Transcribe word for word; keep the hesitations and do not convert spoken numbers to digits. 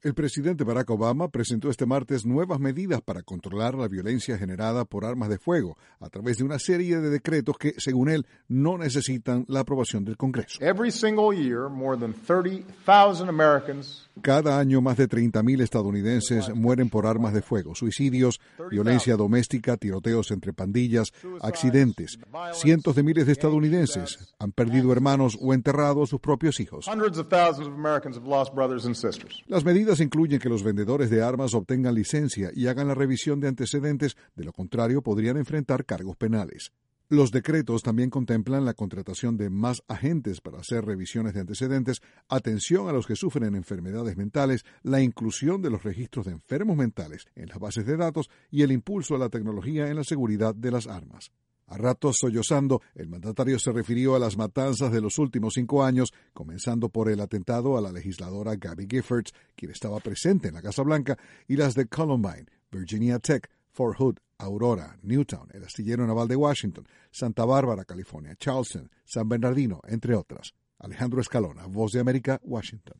El presidente Barack Obama presentó este martes nuevas medidas para controlar la violencia generada por armas de fuego a través de una serie de decretos que, según él, no necesitan la aprobación del Congreso. Every single year, more than thirty thousand Americans Cada año más de treinta mil estadounidenses mueren por armas de fuego, suicidios, violencia doméstica, tiroteos entre pandillas, accidentes. Cientos de miles de estadounidenses han perdido hermanos o enterrado a sus propios hijos. Hundreds of thousands of Americans have lost brothers and sisters. Las medidas incluyen que los vendedores de armas obtengan licencia y hagan la revisión de antecedentes, de lo contrario podrían enfrentar cargos penales. Los decretos también contemplan la contratación de más agentes para hacer revisiones de antecedentes, atención a los que sufren enfermedades mentales, la inclusión de los registros de enfermos mentales en las bases de datos y el impulso a la tecnología en la seguridad de las armas. A ratos sollozando, el mandatario se refirió a las matanzas de los últimos cinco años, comenzando por el atentado a la legisladora Gabby Giffords, quien estaba presente en la Casa Blanca, y las de Columbine, Virginia Tech, Fort Hood, Aurora, Newtown, el astillero naval de Washington, Santa Bárbara, California, Charleston, San Bernardino, entre otras. Alejandro Escalona, Voz de América, Washington.